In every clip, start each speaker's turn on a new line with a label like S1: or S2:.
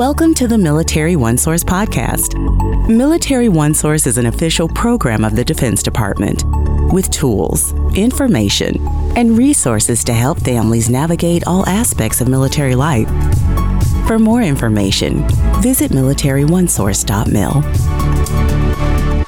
S1: Welcome to the Military OneSource podcast. Military OneSource is an official program of the Defense Department with tools, information, and resources to help families navigate all aspects of military life. For more information, visit militaryonesource.mil.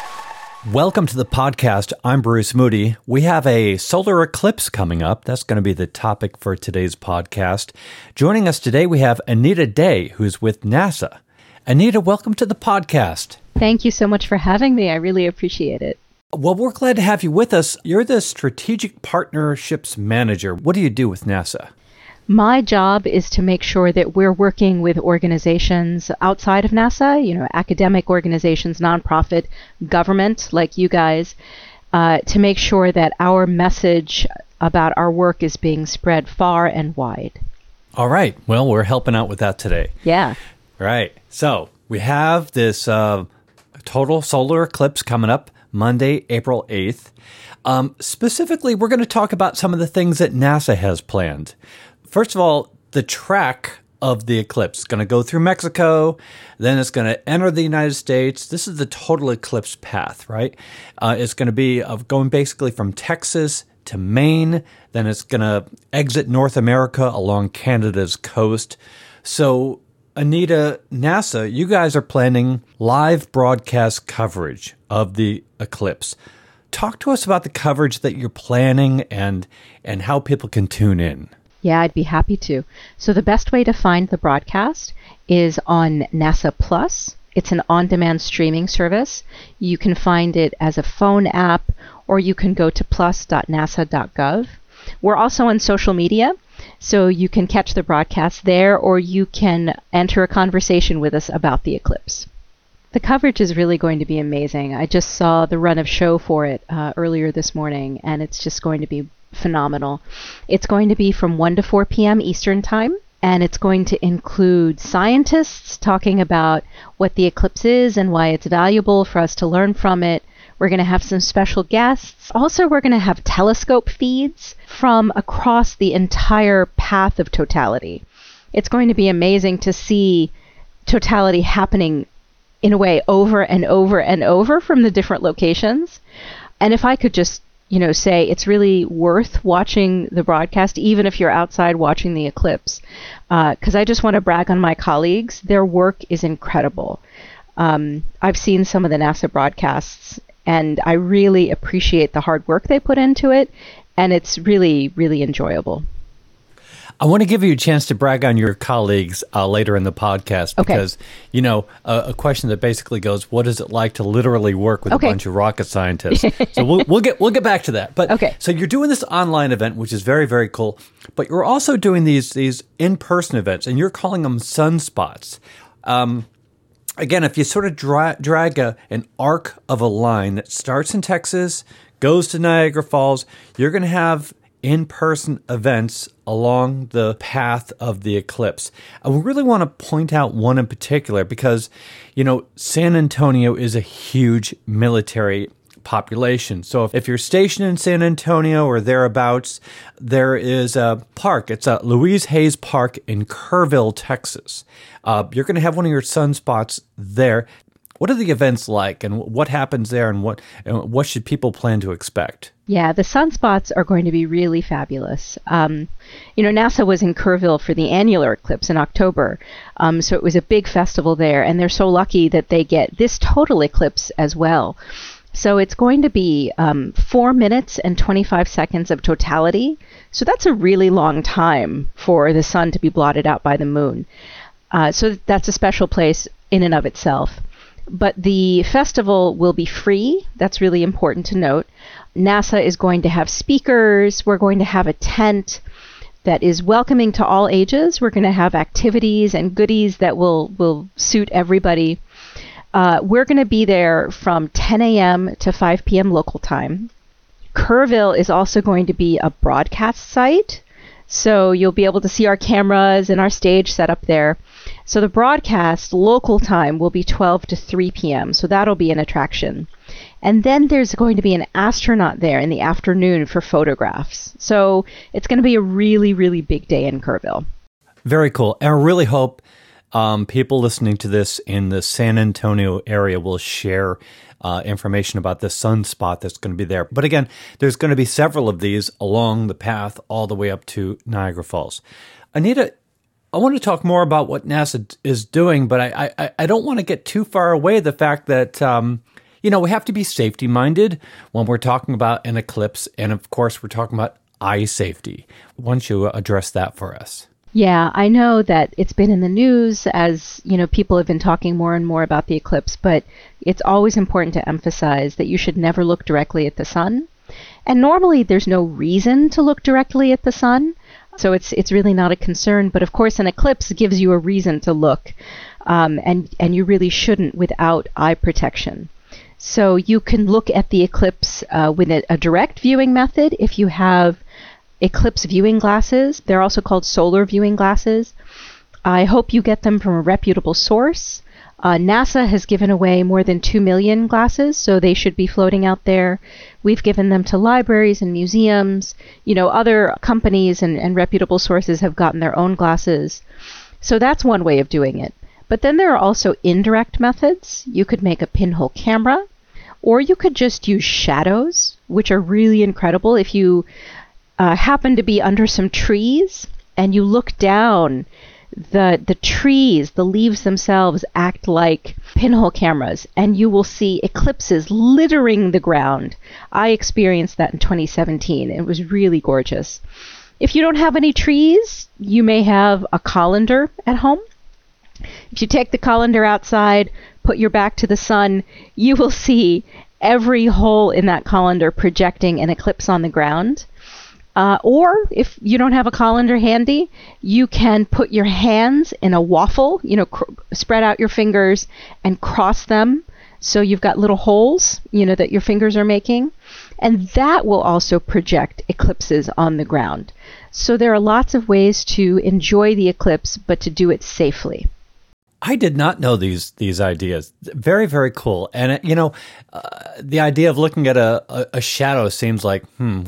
S2: Welcome to the podcast. I'm Bruce Moody. We have a solar eclipse coming up. That's going to be the topic for today's podcast. Joining us today, we have Anita Day, who's with NASA. Anita, welcome to the podcast.
S3: Thank you so much for having me. I really appreciate it.
S2: Well, we're glad to have you with us. You're the Strategic Partnerships Manager. What do you do with NASA?
S3: My job is to make sure that we're working with organizations outside of NASA, academic organizations, nonprofit, government like you guys, to make sure that our message about our work is being spread far and wide.
S2: All right. Well, we're helping out with that today.
S3: Yeah.
S2: Right. So we have this total solar eclipse coming up Monday, April 8th. Specifically, we're going to talk about some of the things that NASA has planned. First of all, the track of the eclipse is going to go through Mexico, then it's going to enter the United States. This is the total eclipse path, right? It's going to be going basically from Texas to Maine, then it's going to exit North America along Canada's coast. So, Anita, NASA, you guys are planning live broadcast coverage of the eclipse. Talk to us about the coverage that you're planning and how people can tune in.
S3: Yeah, I'd be happy to. So the best way to find the broadcast is on NASA Plus. It's an on-demand streaming service. You can find it as a phone app, or you can go to plus.nasa.gov. We're also on social media, so you can catch the broadcast there, or you can enter a conversation with us about the eclipse. The coverage is really going to be amazing. I just saw the run of show for it earlier this morning, and it's just going to be phenomenal. It's going to be from 1 to 4 p.m. Eastern Time, and it's going to include scientists talking about what the eclipse is and why it's valuable for us to learn from it. We're going to have some special guests. Also, we're going to have telescope feeds from across the entire path of totality. It's going to be amazing to see totality happening in a way over and over and over from the different locations. And if I could just say it's really worth watching the broadcast, even if you're outside watching the eclipse, because I just want to brag on my colleagues. Their work is incredible. I've seen some of the NASA broadcasts, and I really appreciate the hard work they put into it, and it's really, really enjoyable.
S2: I want to give you a chance to brag on your colleagues later in the podcast because, a question that basically goes, what is it like to literally work with a bunch of rocket scientists? So we'll get back to that. But So you're doing this online event, which is very, very cool. But you're also doing these in-person events, and you're calling them sunspots. Again, if you sort of drag an arc of a line that starts in Texas, goes to Niagara Falls, you're going to have in-person events along the path of the eclipse. I really want to point out one in particular because, San Antonio is a huge military population. So if you're stationed in San Antonio or thereabouts, there is a park. It's Louise Hayes Park in Kerrville, Texas. You're going to have one of your sunspots there. What are the events like, and what happens there, and what should people plan to expect?
S3: Yeah, the sunspots are going to be really fabulous. NASA was in Kerrville for the annular eclipse in October, so it was a big festival there, and they're so lucky that they get this total eclipse as well. So it's going to be 4 minutes and 25 seconds of totality. So that's a really long time for the sun to be blotted out by the moon. So that's a special place in and of itself. But the festival will be free. That's really important to note. NASA is going to have speakers. We're going to have a tent that is welcoming to all ages. We're going to have activities and goodies that will suit everybody. We're going to be there from 10 a.m. to 5 p.m. local time. Kerrville is also going to be a broadcast site. So you'll be able to see our cameras and our stage set up there. So the broadcast local time will be 12 to 3 p.m. So that'll be an attraction. And then there's going to be an astronaut there in the afternoon for photographs. So it's going to be a really, really big day in Kerrville.
S2: Very cool. And I really hope people listening to this in the San Antonio area will share information about the sunspot that's going to be there. But again, there's going to be several of these along the path all the way up to Niagara Falls. Anita, I want to talk more about what NASA is doing, but I don't want to get too far away the fact that, we have to be safety-minded when we're talking about an eclipse. And of course, we're talking about eye safety. Why don't you address that for us?
S3: Yeah, I know that it's been in the news as, people have been talking more and more about the eclipse, but it's always important to emphasize that you should never look directly at the sun. And normally there's no reason to look directly at the sun, so it's really not a concern. But of course, an eclipse gives you a reason to look, and you really shouldn't without eye protection. So you can look at the eclipse with a direct viewing method if you have eclipse viewing glasses. They're also called solar viewing glasses. I hope you get them from a reputable source. NASA has given away more than 2 million glasses, so they should be floating out there. We've given them to libraries and museums. Other companies and reputable sources have gotten their own glasses. So that's one way of doing it. But then there are also indirect methods. You could make a pinhole camera, or you could just use shadows, which are really incredible. If you happen to be under some trees and you look down, the trees, the leaves themselves act like pinhole cameras, and you will see eclipses littering the ground. I experienced that in 2017. It was really gorgeous. If you don't have any trees, you may have a colander at home. If you take the colander outside, put your back to the sun, you will see every hole in that colander projecting an eclipse on the ground. Or if you don't have a colander handy, you can put your hands in a waffle, spread out your fingers and cross them so you've got little holes, that your fingers are making. And that will also project eclipses on the ground. So there are lots of ways to enjoy the eclipse, but to do it safely.
S2: I did not know these ideas. Very, very cool. And, the idea of looking at a shadow seems like,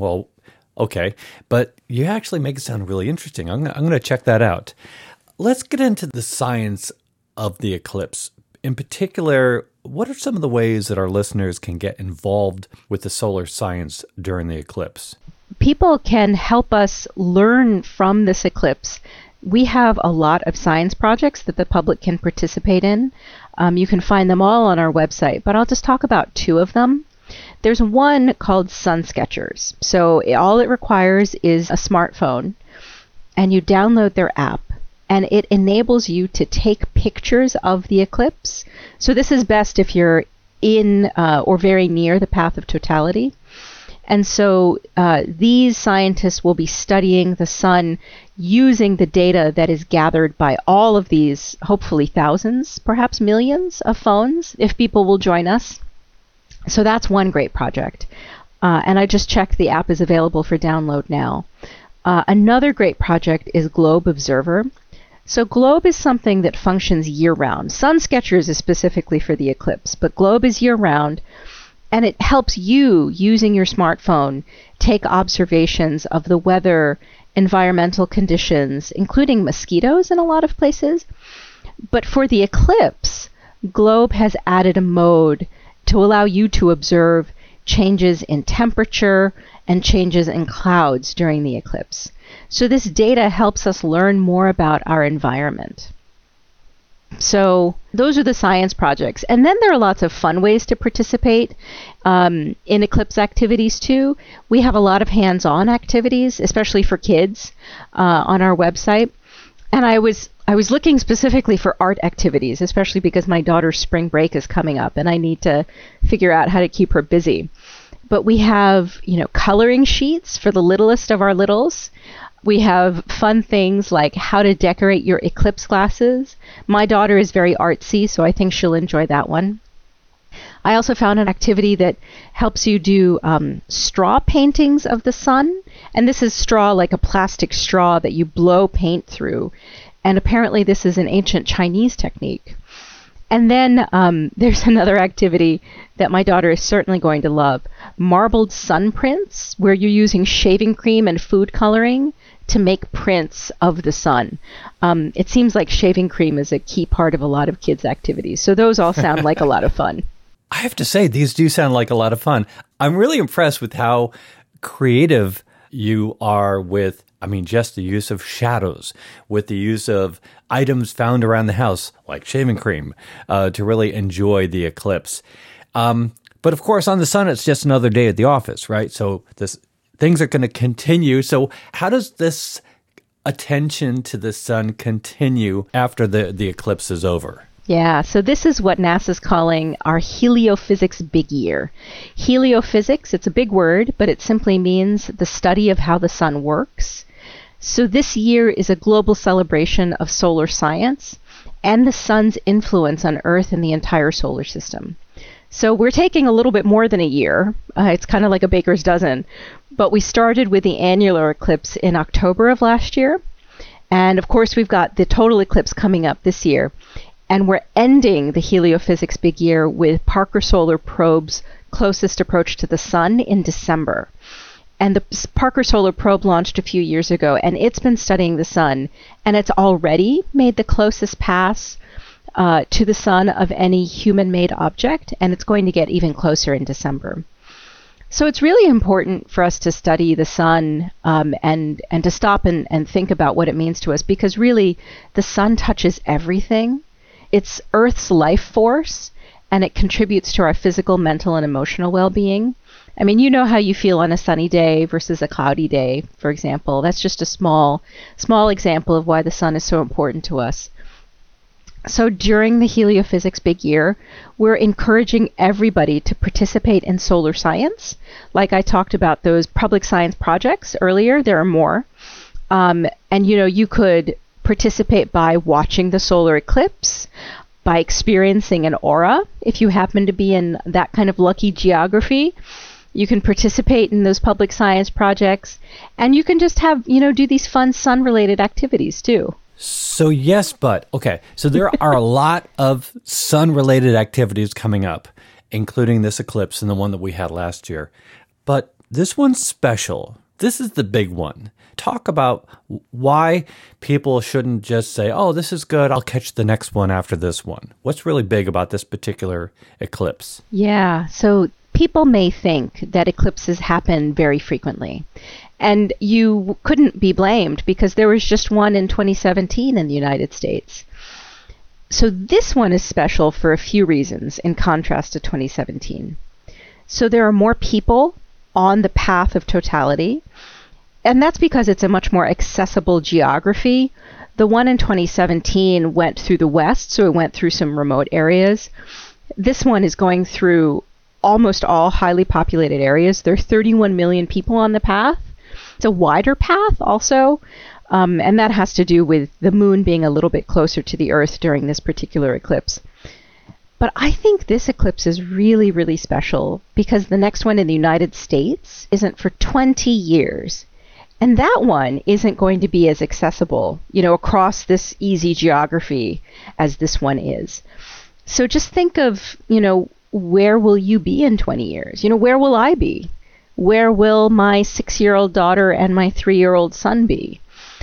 S2: okay, but you actually make it sound really interesting. I'm going to check that out. Let's get into the science of the eclipse. In particular, what are some of the ways that our listeners can get involved with the solar science during the eclipse?
S3: People can help us learn from this eclipse. We have a lot of science projects that the public can participate in. You can find them all on our website, but I'll just talk about 2 of them. There's one called Sun Sketchers. So all it requires is a smartphone, and you download their app, and it enables you to take pictures of the eclipse. So this is best if you're in or very near the path of totality. And so these scientists will be studying the sun using the data that is gathered by all of these, hopefully thousands, perhaps millions of phones, if people will join us. So that's one great project. And I just checked the app is available for download now. Another great project is Globe Observer. So Globe is something that functions year-round. Sun Sketchers is specifically for the eclipse, but Globe is year-round, and it helps you, using your smartphone, take observations of the weather, environmental conditions, including mosquitoes in a lot of places. But for the eclipse, Globe has added a mode to allow you to observe changes in temperature and changes in clouds during the eclipse. So this data helps us learn more about our environment. So those are the science projects. And then there are lots of fun ways to participate in eclipse activities too. We have a lot of hands-on activities, especially for kids, on our website. And I was looking specifically for art activities, especially because my daughter's spring break is coming up and I need to figure out how to keep her busy. But we have, coloring sheets for the littlest of our littles. We have fun things like how to decorate your eclipse glasses. My daughter is very artsy, so I think she'll enjoy that one. I also found an activity that helps you do straw paintings of the sun. And this is straw, like a plastic straw that you blow paint through. And apparently this is an ancient Chinese technique. And then there's another activity that my daughter is certainly going to love. Marbled sun prints, where you're using shaving cream and food coloring to make prints of the sun. It seems like shaving cream is a key part of a lot of kids' activities. So those all sound like a lot of fun.
S2: I have to say, these do sound like a lot of fun. I'm really impressed with how creative you are with, just the use of shadows, with the use of items found around the house, like shaving cream, to really enjoy the eclipse. But of course, on the sun, it's just another day at the office, right? So things are going to continue. So how does this attention to the sun continue after the eclipse is over?
S3: Yeah, so this is what NASA's calling our heliophysics big year. Heliophysics, it's a big word, but it simply means the study of how the sun works. So this year is a global celebration of solar science and the sun's influence on Earth and the entire solar system. So we're taking a little bit more than a year. It's kind of like a baker's dozen. But we started with the annular eclipse in October of last year. And of course, we've got the total eclipse coming up this year. And we're ending the heliophysics big year with Parker Solar Probe's closest approach to the sun in December. And the Parker Solar Probe launched a few years ago, and it's been studying the sun, and it's already made the closest pass to the sun of any human-made object, and it's going to get even closer in December. So it's really important for us to study the sun and to stop and think about what it means to us, because really the sun touches everything. It's Earth's life force, and it contributes to our physical, mental, and emotional well-being. You know how you feel on a sunny day versus a cloudy day, for example. That's just a small example of why the sun is so important to us. So during the heliophysics big year, we're encouraging everybody to participate in solar science. Like I talked about those public science projects earlier, there are more. And you could participate by watching the solar eclipse, by experiencing an aura. If you happen to be in that kind of lucky geography, you can participate in those public science projects, and you can just have, do these fun sun-related activities too.
S2: So yes, but okay. So there are a lot of sun-related activities coming up, including this eclipse and the one that we had last year. But this one's special. This is the big one. Talk about why people shouldn't just say, oh, this is good, I'll catch the next one after this one. What's really big about this particular eclipse?
S3: Yeah, so people may think that eclipses happen very frequently. And you couldn't be blamed because there was just one in 2017 in the United States. So this one is special for a few reasons in contrast to 2017. So there are more people on the path of totality. And that's because it's a much more accessible geography. The one in 2017 went through the west, so it went through some remote areas. This one is going through almost all highly populated areas. There are 31 million people on the path. It's a wider path also, and that has to do with the moon being a little bit closer to the Earth during this particular eclipse. But I think this eclipse is really, really special because the next one in the United States isn't for 20 years. And that one isn't going to be as accessible, across this easy geography as this one is. So just think of, where will you be in 20 years? Where will I be? Where will my 6-year-old daughter and my 3-year-old son be?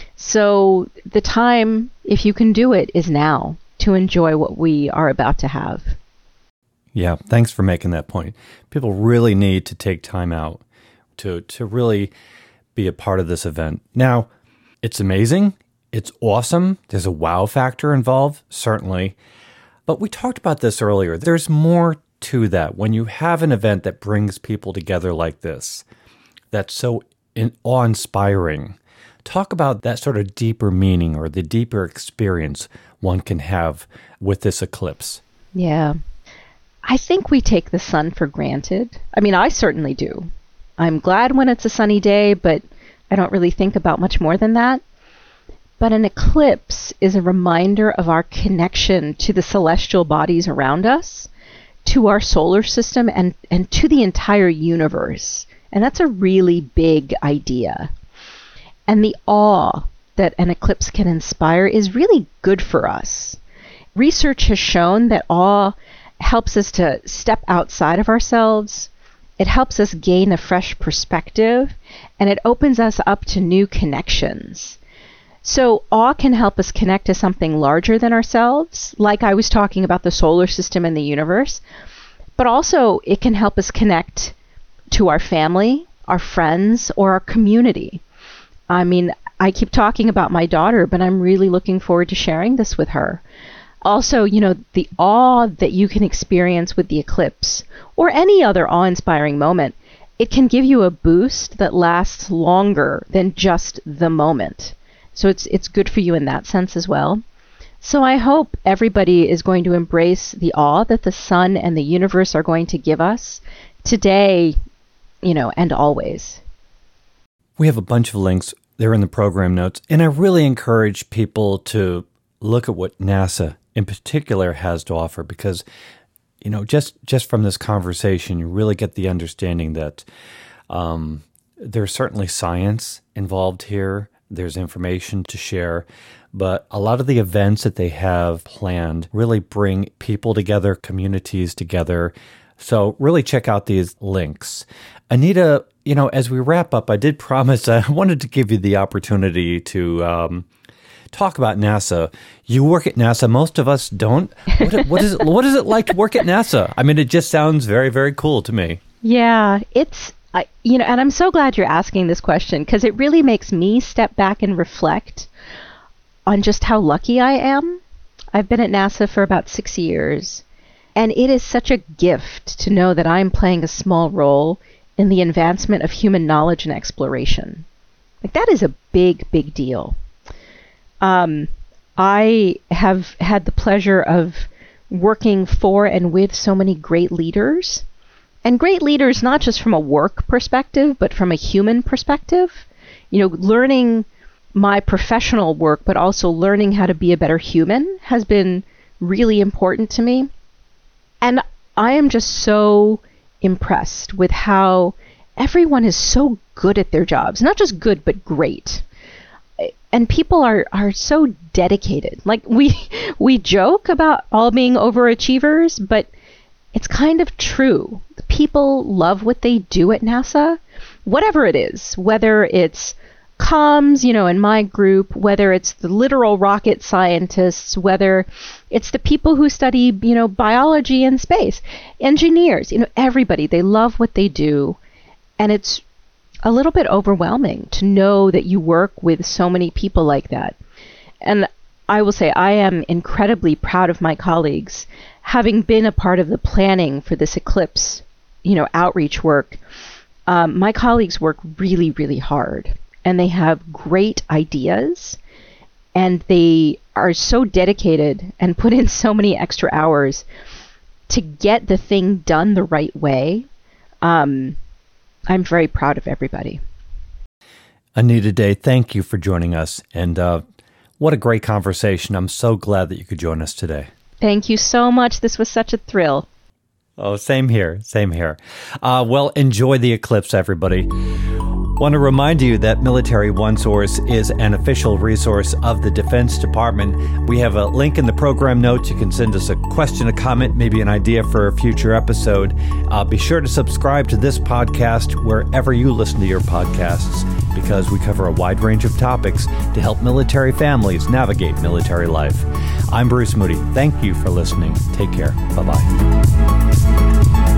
S3: So the time, if you can do it, is now to enjoy what we are about to have.
S2: Yeah, thanks for making that point. People really need to take time out to really be a part of this event. Now, it's amazing. It's awesome. There's a wow factor involved, certainly. But we talked about this earlier. There's more to that. When you have an event that brings people together like this, that's so awe-inspiring, talk about that sort of deeper meaning or the deeper experience one can have with this eclipse.
S3: Yeah. I think we take the sun for granted. I certainly do. I'm glad when it's a sunny day, but I don't really think about much more than that. But an eclipse is a reminder of our connection to the celestial bodies around us, to our solar system, and to the entire universe. And that's a really big idea. And the awe that an eclipse can inspire is really good for us. Research has shown that awe helps us to step outside of ourselves it helps us gain a fresh perspective, and it opens us up to new connections. So awe can help us connect to something larger than ourselves, like I was talking about the solar system and the universe, but also it can help us connect to our family, our friends, or our community. I mean, I keep talking about my daughter, but I'm really looking forward to sharing this with her. Also, the awe that you can experience with the eclipse, or any other awe-inspiring moment, it can give you a boost that lasts longer than just the moment. So it's good for you in that sense as well. So I hope everybody is going to embrace the awe that the sun and the universe are going to give us today, and always.
S2: We have a bunch of links. They're in the program notes. And I really encourage people to look at what NASA in particular has to offer, because, just from this conversation, you really get the understanding that there's certainly science involved here. There's information to share, but a lot of the events that they have planned really bring people together, communities together. So really check out these links. Anita, as we wrap up, I did promise I wanted to give you the opportunity to talk about NASA. You work at NASA. Most of us don't. What is it like to work at NASA? I mean, it just sounds very, very cool to me.
S3: Yeah, and I'm so glad you're asking this question, because it really makes me step back and reflect on just how lucky I am. I've been at NASA for about 6 years, and it is such a gift to know that I'm playing a small role in the advancement of human knowledge and exploration. That is a big, big deal. I have had the pleasure of working for and with so many great leaders. And great leaders, not just from a work perspective, but from a human perspective. Learning my professional work, but also learning how to be a better human has been really important to me. And I am just so impressed with how everyone is so good at their jobs. Not just good, but great. And people are so dedicated. We joke about all being overachievers, but it's kind of true. People love what they do at NASA, whatever it is, whether it's comms, in my group, whether it's the literal rocket scientists, whether it's the people who study, biology and space, engineers, everybody, they love what they do. And it's a little bit overwhelming to know that you work with so many people like that. And I will say I am incredibly proud of my colleagues. Having been a part of the planning for this eclipse, outreach work, my colleagues work really, really hard, and they have great ideas, and they are so dedicated and put in so many extra hours to get the thing done the right way. I'm very proud of everybody.
S2: Anita Day, thank you for joining us, and what a great conversation. I'm so glad that you could join us today.
S3: Thank you so much. This was such a thrill.
S2: Oh, same here. Same here. Well, enjoy the eclipse, everybody. Want to remind you that Military OneSource is an official resource of the Defense Department. We have a link in the program notes. You can send us a question, a comment, maybe an idea for a future episode. Be sure to subscribe to this podcast wherever you listen to your podcasts, because we cover a wide range of topics to help military families navigate military life. I'm Bruce Moody. Thank you for listening. Take care. Bye-bye.